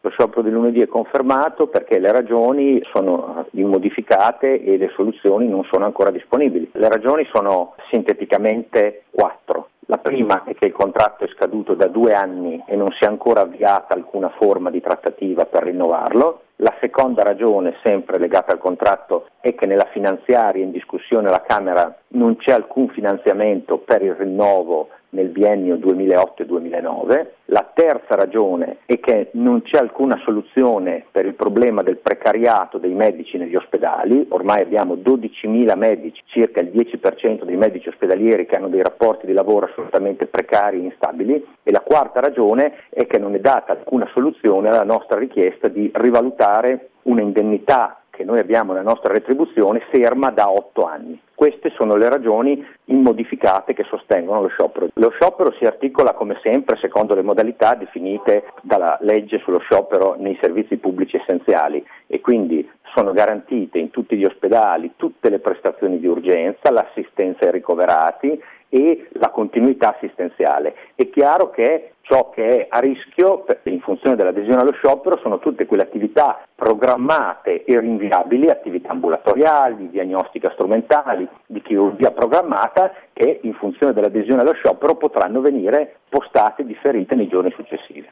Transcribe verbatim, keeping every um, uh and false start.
Lo sciopero di lunedì è confermato perché le ragioni sono immodificate e le soluzioni non sono ancora disponibili. Le ragioni sono sinteticamente quattro. La prima è che il contratto è scaduto da due anni e non si è ancora avviata alcuna forma di trattativa per rinnovarlo. La seconda ragione, sempre legata al contratto, è che nella finanziaria in discussione alla Camera non c'è alcun finanziamento per il rinnovo nel biennio duemilaotto duemilanove. La terza ragione è che non c'è alcuna soluzione per il problema del precariato dei medici negli ospedali. Ormai abbiamo dodicimila medici, circa il dieci per cento dei medici ospedalieri che hanno dei rapporti di lavoro assolutamente precari e instabili. E la quarta ragione è che non è data alcuna soluzione alla nostra richiesta di rivalutare un'indennità che noi abbiamo nella nostra retribuzione ferma da otto anni. Queste sono le ragioni immodificate che sostengono lo sciopero. Lo sciopero si articola come sempre secondo le modalità definite dalla legge sullo sciopero nei servizi pubblici essenziali e quindi sono garantite in tutti gli ospedali tutte le prestazioni di urgenza, l'assistenza ai ricoverati e la continuità assistenziale. È chiaro che ciò che è a rischio in funzione dell'adesione allo sciopero sono tutte quelle attività programmate e rinviabili, attività ambulatoriali, di diagnostica strumentali, di chirurgia programmata, che in funzione dell'adesione allo sciopero potranno venire postate e differite nei giorni successivi.